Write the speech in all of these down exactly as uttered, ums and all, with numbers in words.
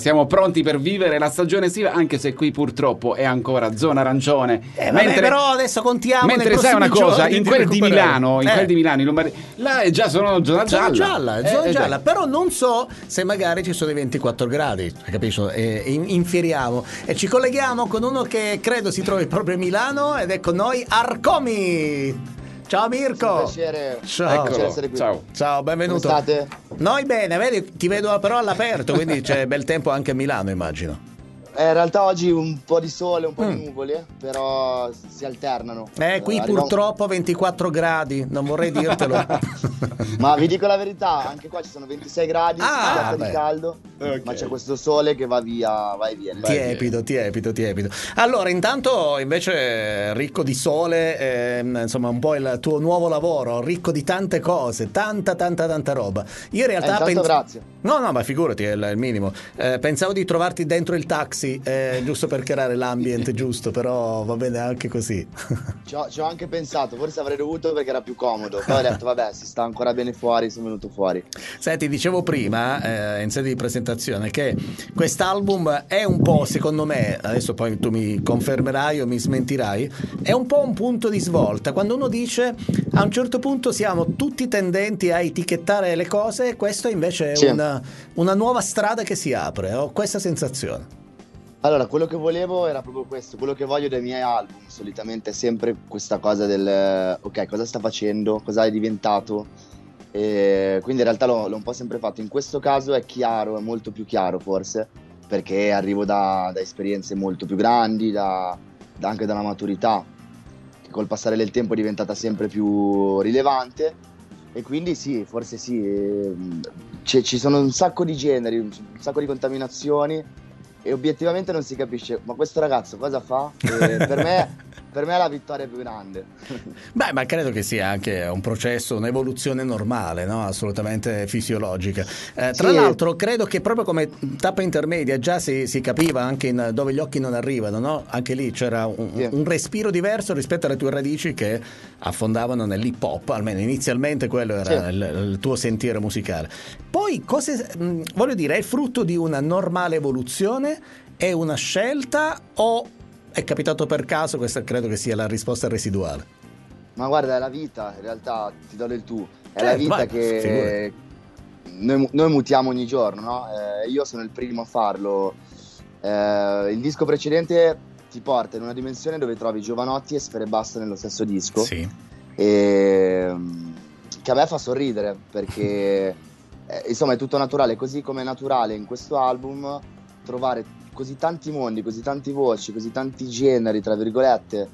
siamo pronti per vivere la stagione estiva, anche se qui purtroppo è ancora zona arancione. Eh, vabbè, mentre, però adesso contiamo. mentre sai una cosa, in quel di Milano, in eh. quel di Milano, in Lombardia, là è già sono zona gialla. Zona gialla, eh, zona eh, gialla. Però non so se magari ci sono i ventiquattro gradi, capisci? E, e infieriamo e ci colleghiamo con uno che credo si trovi proprio a Milano ed è con noi Arcomi. Ciao Mirko. Piacere. Ciao. Eccolo. Ciao. Ciao, benvenuto. Come state? Noi bene, vedi, ti vedo però all'aperto, quindi c'è bel tempo anche a Milano, immagino. Eh, in realtà oggi un po' di sole, un po' Mm. di nuvole, però si alternano. Eh, qui Eh, arriva un- purtroppo ventiquattro gradi, non vorrei dirtelo. Ma vi dico la verità, anche qua ci sono ventisei gradi, Ah, si beh. di caldo, Ok. ma c'è questo sole che va via, va e viene. Tiepido, tiepido, tiepido. Allora, intanto invece ricco di sole, ehm, insomma un po' il tuo nuovo lavoro, ricco di tante cose, tanta tanta tanta roba. Io in Eh, realtà intanto pens- grazie. No, no, ma figurati, è il, il minimo. Eh, pensavo di trovarti dentro il taxi, eh, giusto per creare l'ambiente giusto, però va bene anche così. Ci ho, ci ho anche pensato, forse avrei dovuto perché era più comodo, poi ho detto vabbè, si sta ancora bene fuori, sono venuto fuori. Senti, dicevo prima, eh, in sede di presentazione, che quest'album è un po', secondo me, adesso poi tu mi confermerai o mi smentirai, è un po' un punto di svolta. Quando uno dice, a un certo punto siamo tutti tendenti a etichettare le cose, questo invece è Sì. una, una nuova strada che si apre, ho questa sensazione. Allora, quello che volevo era proprio questo, quello che voglio dai miei album, solitamente è sempre questa cosa del eh, ok, cosa sta facendo, cosa è diventato, e quindi in realtà l'ho, l'ho un po' sempre fatto. In questo caso è chiaro, è molto più chiaro forse, perché arrivo da, da esperienze molto più grandi, da, da anche da una maturità che col passare del tempo è diventata sempre più rilevante, e quindi sì, forse sì, ehm, ci ci sono un sacco di generi, un sacco di contaminazioni, e obiettivamente non si capisce, ma questo ragazzo cosa fa? E per me, per me è la vittoria più grande. Beh, ma credo che sia anche un processo, un'evoluzione normale, no? Assolutamente fisiologica. Eh, tra Sì. l'altro, credo che proprio come tappa intermedia già si, si capiva anche in Dove gli occhi non arrivano, no? Anche lì c'era un, Sì. un respiro diverso rispetto alle tue radici che affondavano nell'hip hop, almeno inizialmente quello era Sì. il, il tuo sentiero musicale. Poi, cose, mh, voglio dire, è il frutto di una normale evoluzione? È una scelta o è capitato per caso? Questa credo che sia la risposta residuale. Ma guarda, è la vita, in realtà ti do del tu, è Certo, la vita vai, che noi, noi mutiamo ogni giorno, no? Eh, io sono il primo a farlo. Eh, il disco precedente ti porta in una dimensione dove trovi Giovanotti e Sfere Basta nello stesso disco, Sì. e mm, che a me fa sorridere perché eh, insomma è tutto naturale, così come è naturale in questo album trovare così tanti mondi, così tante voci, così tanti generi, tra virgolette,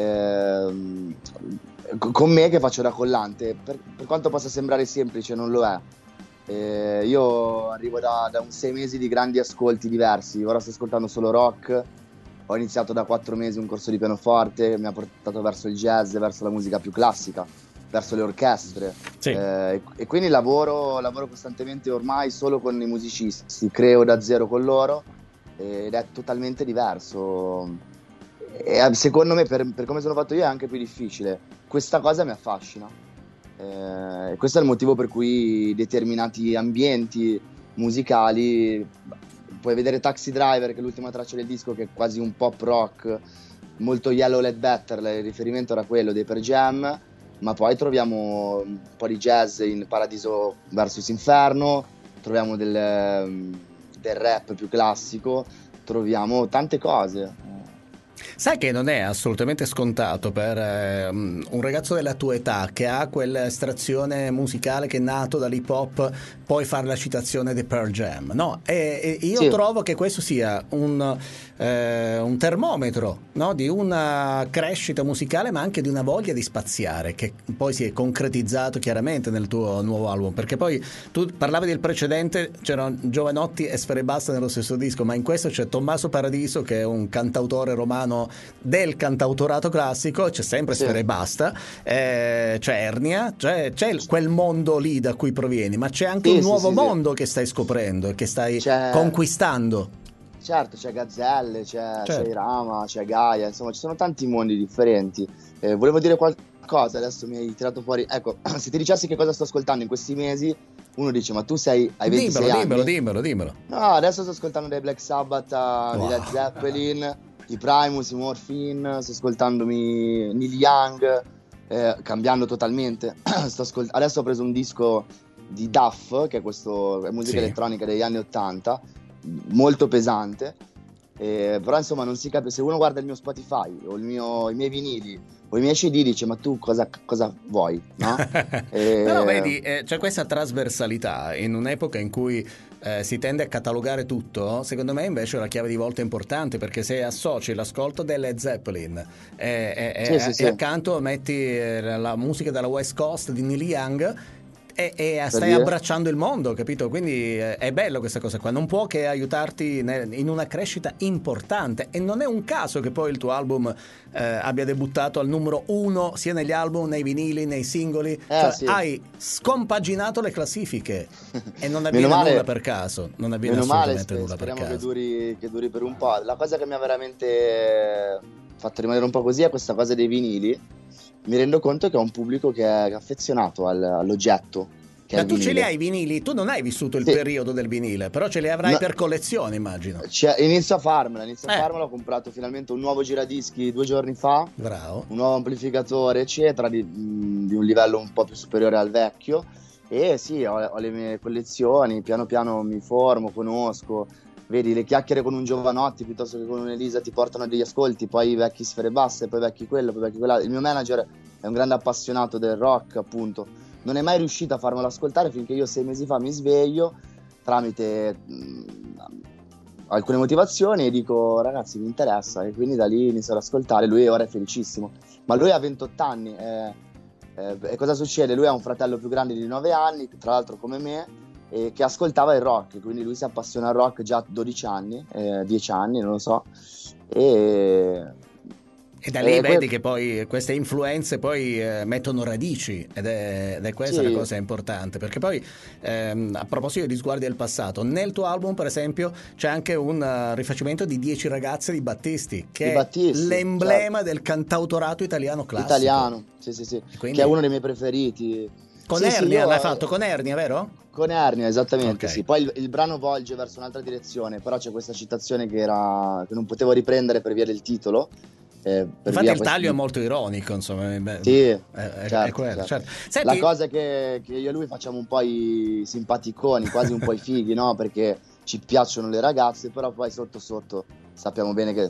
ehm, co- con me che faccio da collante. Per, per quanto possa sembrare semplice, non lo è. Eh, io arrivo da, da un sei mesi di grandi ascolti diversi, ora sto ascoltando solo rock, ho iniziato da quattro mesi un corso di pianoforte che mi ha portato verso il jazz, verso la musica più classica, verso le orchestre. Sì. Eh, e, e quindi lavoro, lavoro costantemente ormai solo con i musicisti, creo da zero con loro ed è totalmente diverso. E eh, secondo me, per, per come sono fatto io, è anche più difficile. Questa cosa mi affascina. Eh, questo è il motivo per cui determinati ambienti musicali, puoi vedere Taxi Driver, che è l'ultima traccia del disco, che è quasi un pop rock, molto Yellow Ledbetter, il riferimento era quello dei Pearl Jam, ma poi troviamo un po' di jazz in Paradiso versus Inferno, troviamo del, del rap più classico, troviamo tante cose. Sai che non è assolutamente scontato per eh, un ragazzo della tua età che ha quell'estrazione musicale che è nato dall'hip hop poi fare la citazione dei Pearl Jam, no? E, e io Sì. trovo che questo sia un, eh, un termometro, no? Di una crescita musicale, ma anche di una voglia di spaziare che poi si è concretizzato chiaramente nel tuo nuovo album, perché poi tu parlavi del precedente, c'erano Giovanotti e Sfere Basta nello stesso disco, ma in questo c'è Tommaso Paradiso che è un cantautore romano del cantautorato classico, c'è sempre Sì. Sfere Basta, eh, c'è Ernia, c'è, c'è il- quel mondo lì da cui provieni, ma c'è anche Sì, un sì, nuovo sì, sì. mondo che stai scoprendo e che stai C'è- conquistando. Certo, c'è Gazzelle, c'è, Certo. c'è Irama, c'è Gaia, insomma ci sono tanti mondi differenti. Eh, volevo dire qualcosa, adesso mi hai tirato fuori. Ecco, se ti dicessi che cosa sto ascoltando in questi mesi, uno dice ma tu sei hai ventisei dimmelo, anni? Dimmelo, dimmelo, dimmelo. No, adesso sto ascoltando dei Black Sabbath, wow. Di Led Zeppelin, i Primus, i Morphine, sto ascoltandomi Neil Young, eh, cambiando totalmente. sto ascolt- adesso ho preso un disco di Duff, che è questo è musica sì. elettronica degli anni ottanta, molto pesante, eh, però insomma non si capisce, se uno guarda il mio Spotify o il mio, i miei vinili o i miei C D dice ma tu cosa, cosa vuoi, no? e... Però vedi, eh, c'è questa trasversalità in un'epoca in cui eh, si tende a catalogare tutto. Secondo me invece la chiave di volta è importante, perché se associ l'ascolto delle Zeppelin e, e, sì, e, sì, e sì. accanto metti la musica della West Coast di Neil Young e, e stai dire? abbracciando il mondo, capito? Quindi è bello questa cosa qua, non può che aiutarti in una crescita importante, e non è un caso che poi il tuo album eh, abbia debuttato al numero uno sia negli album, nei vinili, nei singoli, eh, cioè sì. hai scompaginato le classifiche e non avviene male, nulla per caso, non avviene meno assolutamente male, nulla per caso. Che duri, che duri per un po'. La cosa che mi ha veramente fatto rimanere un po' così è questa cosa dei vinili. Mi rendo conto che ho un pubblico che è affezionato al, all'oggetto. Ma tu ce li hai i vinili? Tu non hai vissuto il sì. periodo del vinile, però ce li avrai no. per collezione, immagino. Cioè, inizio a farmela, inizio eh. a farmela. Ho comprato finalmente un nuovo giradischi due giorni fa. Bravo. Un nuovo amplificatore, eccetera, di, di un livello un po' più superiore al vecchio. E sì, ho, ho le mie collezioni, piano piano mi formo, conosco. Vedi, le chiacchiere con un Giovanotti piuttosto che con un'Elisa ti portano a degli ascolti, poi i vecchi Sfere Basse, poi vecchi quello, poi vecchi quella. Il mio manager è un grande appassionato del rock, appunto. Non è mai riuscito a farmelo ascoltare finché io sei mesi fa mi sveglio tramite mh, alcune motivazioni e dico ragazzi mi interessa, e quindi da lì inizio ad ascoltare. Lui ora è felicissimo, ma lui ha ventotto anni eh, eh, e cosa succede? Lui ha un fratello più grande di nove anni, tra l'altro come me, e che ascoltava il rock, quindi lui si appassiona al rock già a dodici anni, eh, dieci anni, non lo so, e, e da lì e vedi que- che poi queste influenze poi eh, mettono radici, ed è, ed è questa sì. la cosa importante, perché poi ehm, a proposito di sguardi del passato, nel tuo album per esempio c'è anche un uh, rifacimento di Dieci ragazze di Battisti, che di Battisti, è l'emblema certo. del cantautorato italiano classico, italiano, sì sì sì, quindi... che è uno dei miei preferiti. Con sì, Ernia sì, l'hai io... fatto con Ernia, vero? Con Ernia, esattamente, okay. sì. Poi il, il brano volge verso un'altra direzione, però c'è questa citazione che era che non potevo riprendere per via del titolo. Eh, per Infatti via il questi... taglio è molto ironico, insomma. Beh, sì, è, è, certo, è quello, certo. Certo. Senti... La cosa è che, che io e lui facciamo un po' i simpaticoni, quasi un po' i fighi, no? Perché ci piacciono le ragazze, però poi sotto sotto sappiamo bene che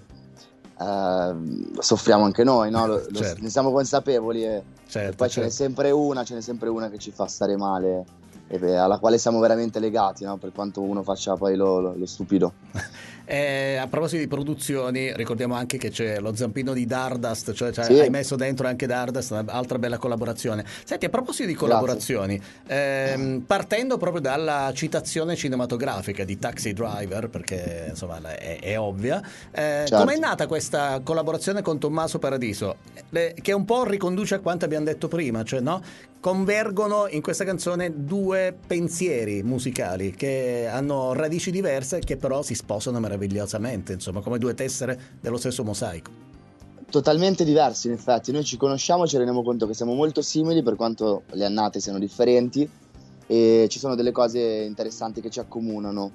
eh, soffriamo anche noi, no? Lo, lo, certo. Ne siamo consapevoli e, certo, e poi certo. ce n'è sempre una, ce n'è sempre una che ci fa stare male e alla quale siamo veramente legati, no? Per quanto uno faccia poi lo, lo, lo stupido. Eh, a proposito di produzioni, ricordiamo anche che c'è lo zampino di Dardust, cioè, cioè sì. hai messo dentro anche Dardust, un'altra bella collaborazione. Senti, a proposito di collaborazioni, ehm, partendo proprio dalla citazione cinematografica di Taxi Driver, perché insomma è, è ovvia, eh, certo. com'è nata questa collaborazione con Tommaso Paradiso? Le, che un po' riconduce a quanto abbiamo detto prima, cioè no? Convergono in questa canzone due pensieri musicali che hanno radici diverse, che però si sposano meravigliosamente, insomma, come due tessere dello stesso mosaico. Totalmente diversi, in effetti. Noi ci conosciamo e ci rendiamo conto che siamo molto simili per quanto le annate siano differenti, e ci sono delle cose interessanti che ci accomunano,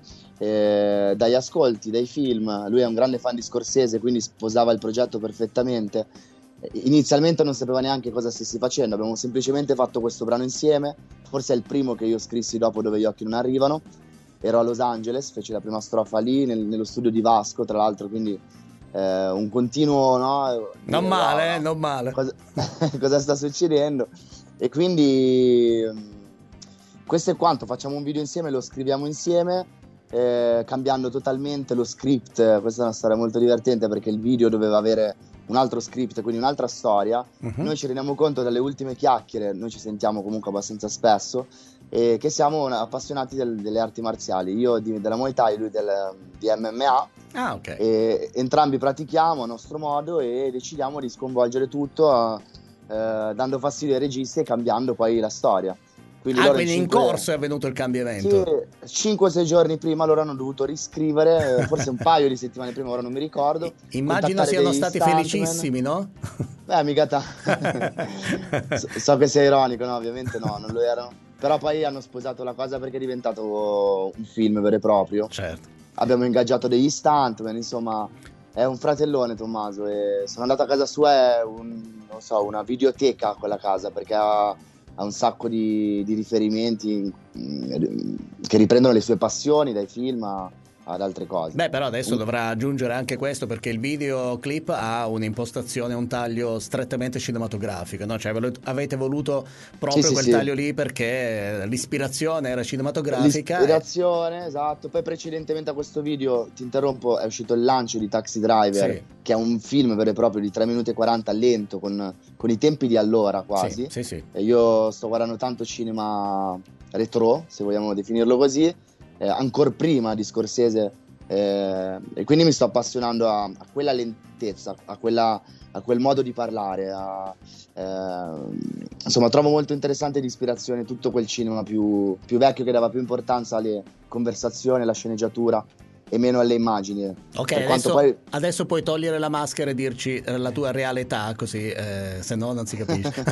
eh, dagli ascolti, dai film. Lui è un grande fan di Scorsese, quindi sposava il progetto perfettamente. Inizialmente non sapeva neanche cosa stessi facendo, abbiamo semplicemente fatto questo brano insieme. Forse è il primo che io scrissi dopo Dove gli occhi non arrivano. Ero a Los Angeles, feci la prima strofa lì nel, nello studio di Vasco, tra l'altro, quindi eh, un continuo, no? Non eh, male, wow, eh, non male. Cosa, cosa sta succedendo? E quindi questo è quanto, facciamo un video insieme, lo scriviamo insieme, eh, cambiando totalmente lo script. Questa è una storia molto divertente perché il video doveva avere un altro script, quindi un'altra storia. Uh-huh. Noi ci rendiamo conto dalle ultime chiacchiere, noi ci sentiamo comunque abbastanza spesso, e che siamo appassionati del, delle arti marziali, io di, della Muay Thai, lui del, di M M A. Ah, okay. E entrambi pratichiamo a nostro modo e decidiamo di sconvolgere tutto, eh, dando fastidio ai registi e cambiando poi la storia. Quindi, ah, quindi in, cinque... in corso è avvenuto il cambiamento? Sì, cinque o sei giorni prima loro hanno dovuto riscrivere, forse un paio di settimane prima, ora non mi ricordo. Immagino siano stati stuntman. Felicissimi, no? Beh, mica ta... so, so che sei ironico, no? Ovviamente no, non lo erano. però poi hanno sposato la cosa perché è diventato un film vero e proprio. Certo. Abbiamo ingaggiato degli stuntman, insomma è un fratellone Tommaso, e sono andato a casa sua, è un, non so, una videoteca quella casa, perché ha, ha un sacco di, di riferimenti mh, che riprendono le sue passioni dai film a, ad altre cose. Beh, però adesso dovrà aggiungere anche questo, perché il videoclip ha un'impostazione, un taglio strettamente cinematografico, no? Cioè avete voluto proprio Sì, sì, quel sì. taglio lì perché l'ispirazione era cinematografica. L'ispirazione, esatto. Poi precedentemente a questo video, ti interrompo, è uscito il lancio di Taxi Driver, Sì. che è un film vero e proprio di tre minuti e quaranta, lento, con, con i tempi di allora quasi. Sì, sì, sì. E io sto guardando tanto cinema retro, se vogliamo definirlo così, eh, ancora prima di Scorsese, eh, e quindi mi sto appassionando a, a quella lentezza, a, quella, a quel modo di parlare, a, eh, insomma trovo molto interessante di ispirazione tutto quel cinema più, più vecchio, che dava più importanza alle conversazioni, alla sceneggiatura e meno alle immagini. Ok, Per quanto adesso, poi... adesso puoi togliere la maschera e dirci la tua reale età, così eh, se no non si capisce.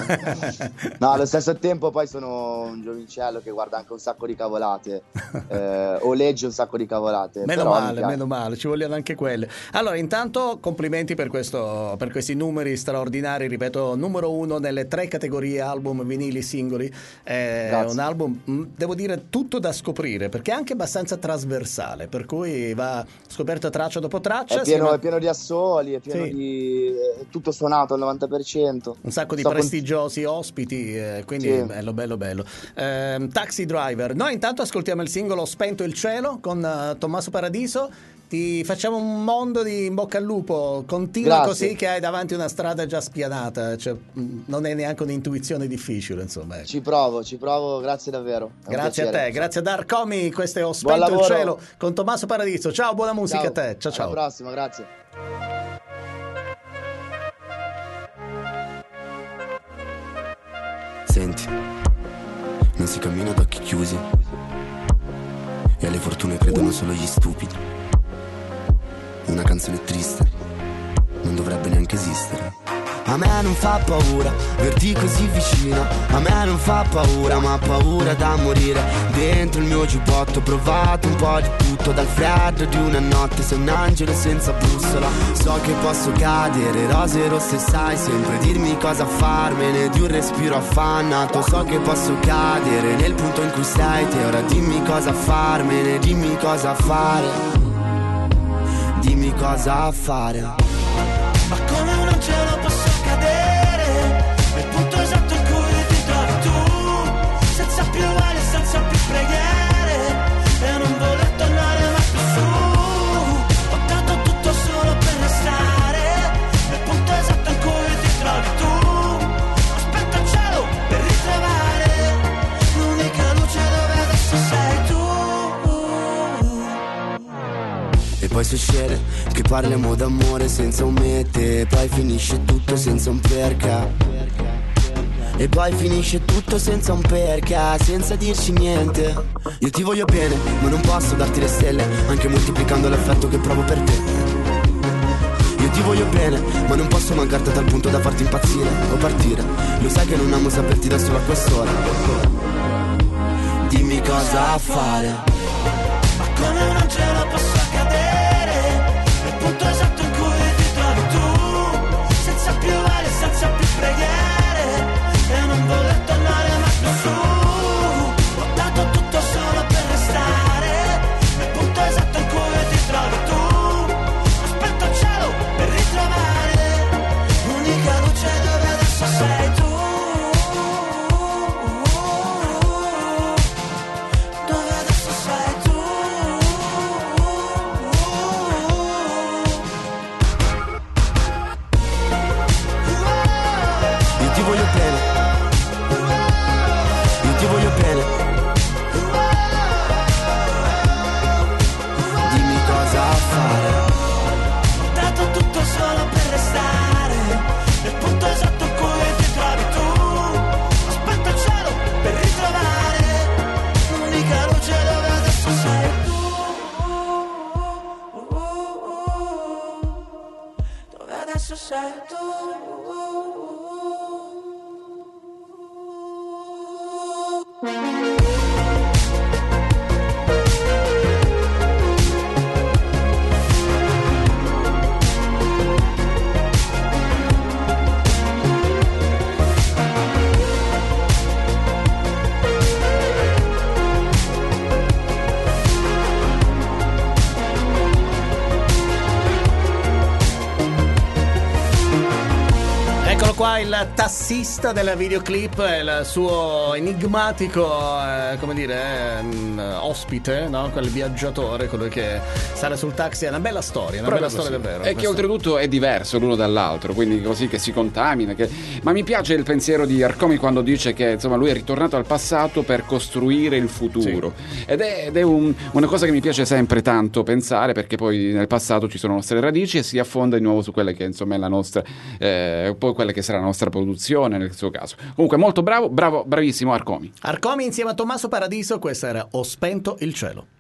No, allo stesso tempo poi sono un giovincello che guarda anche un sacco di cavolate, eh, o legge un sacco di cavolate. Meno però mi male, piace. meno male, ci vogliono anche quelle. Allora, intanto complimenti per, questo, per questi numeri straordinari, ripeto, numero uno nelle tre categorie album, vinili, singoli. È Grazie. un album, mh, devo dire, tutto da scoprire, perché è anche abbastanza trasversale, per cui va scoperto traccia dopo traccia. È pieno, ma... è pieno di assoli, è pieno Sì. di... è tutto suonato al novanta per cento. Un sacco di Sto prestigiosi ospiti, eh, quindi Sì. bello, bello, bello. Eh, Taxi Driver. Noi intanto ascoltiamo il singolo Spento il cielo con uh, Tommaso Paradiso. Ti facciamo un mondo di in bocca al lupo. Continua Grazie. così, che hai davanti una strada già spianata. Cioè, mh, non è neanche un'intuizione difficile, insomma. Ecco. Ci provo, ci provo, grazie davvero. È un Grazie a piacere. te, grazie a Darkomi. Questo è Ho Buon spento il lavoro. cielo con Tommaso Paradiso. Ciao, buona musica Ciao. a te. Ciao, ciao. Alla prossima, grazie. Senti, non si cammina ad occhi chiusi, e alle fortune credono solo gli stupidi. Una canzone triste non dovrebbe neanche esistere. A me non fa paura verti così vicino, a me non fa paura, ma paura da morire. Dentro il mio giubbotto ho provato un po' di tutto, dal freddo di una notte sei un angelo senza bussola. So che posso cadere, rose rosse sai sempre dirmi cosa farmene di un respiro affannato. So che posso cadere nel punto in cui sei te, ora dimmi cosa farmene, dimmi cosa fare, dimmi cosa fare. Ma come un angelo posso cadere nel punto esatto in cui ti trovi tu, senza più vale, senza più preghiere, e non voler tornare mai più su. Ho dato tutto solo per restare nel punto esatto in cui ti trovi tu. Aspetto il cielo per ritrovare l'unica luce dove adesso sei tu. E poi succede che parliamo d'amore senza un mete, poi finisce tutto senza un perché. E poi finisce tutto senza un perché, senza dirci niente. Io ti voglio bene, ma non posso darti le stelle, anche moltiplicando l'affetto che provo per te. Io ti voglio bene, ma non posso mancarti a tal punto da farti impazzire o partire. Lo sai che non amo saperti da solo a quest'ora. Dimmi cosa fare. Ma come un angelo posso cadere nel punto esatto in cui ti trovi tu, senza più vale, senza più preghiere, e non voler tornare mai più su. Ho dato tutto solo per restare nel punto esatto in cui ti trovi tu. Aspetto il cielo per ritrovare l'unica luce dove adesso sei tu. Dove adesso sei tu. Io ti voglio bene, io ti voglio bene. Dimmi cosa fare. Ho dato tutto solo per restare nel punto esatto in cui ti trovi tu. Aspetto il cielo per ritrovare l'unica luce dove adesso sei tu. Dove adesso sei tu. Thank you. qua il tassista del videoclip, il suo enigmatico, eh, come dire, eh, ospite, no? Quel viaggiatore, colui che sale sul taxi. È una bella storia, una Proprio bella storia così. davvero. E che Questo- oltretutto è diverso l'uno dall'altro, quindi così che si contamina. Che... Ma mi piace il pensiero di Arcomi quando dice che insomma lui è ritornato al passato per costruire il futuro. Ed è, ed è un- una cosa che mi piace sempre tanto pensare, perché poi nel passato ci sono le nostre radici e si affonda di nuovo su quelle che insomma è la nostra, eh, poi quelle che sarà la nostra produzione nel suo caso. Comunque molto bravo, bravo, bravissimo Arcomi. Arcomi insieme a Tommaso Paradiso, questa era Ho spento il cielo.